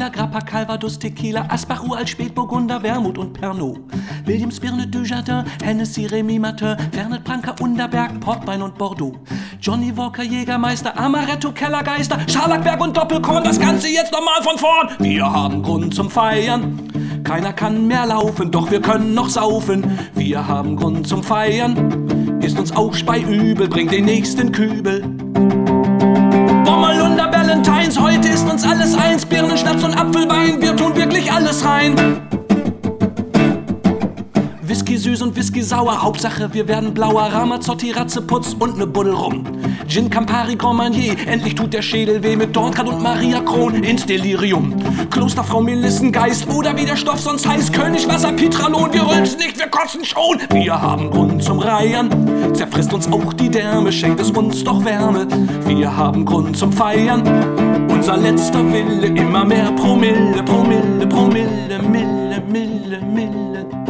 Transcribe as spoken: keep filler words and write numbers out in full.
Lila, Grappa, Calvados, Tequila, Asbach, Uralt, Spätburgunder, Wermut und Pernod. Williams, Birne, Dujardin, Hennessy, Remy Martin, Fernet, Branca, Underberg, Portwein und Bordeaux. Johnny Walker, Jägermeister, Amaretto, Kellergeister, Scharlachberg und Doppelkorn, das Ganze jetzt nochmal von vorn. Wir haben Grund zum Feiern, keiner kann mehr laufen, doch wir können noch saufen. Wir haben Grund zum Feiern, ist uns auch Spei übel, bringt den nächsten Kübel. Bommerlunder, Valentines, heute ist uns alles eins. Birnen, Schnaps und Apfelwein, wir tun wirklich alles rein. Whisky süß und Whisky sauer, Hauptsache wir werden blauer. Ramazzotti, Ratzeputz und ne Buddel rum. Gin, Campari, Grand Marnier, endlich tut der Schädel weh mit Dortgrad und Maria Kron ins Delirium. Klosterfrau, Melissengeist oder wie der Stoff sonst heißt, Königwasser, Pitralon, wir rülpsen nicht, wir kotzen schon. Wir haben Grund zum Reiern, zerfrisst uns auch die Därme, schenkt es uns doch Wärme. Wir haben Grund zum Feiern, unser letzter Wille, immer mehr Promille, Promille, Promille, Mille, Mille, Mille.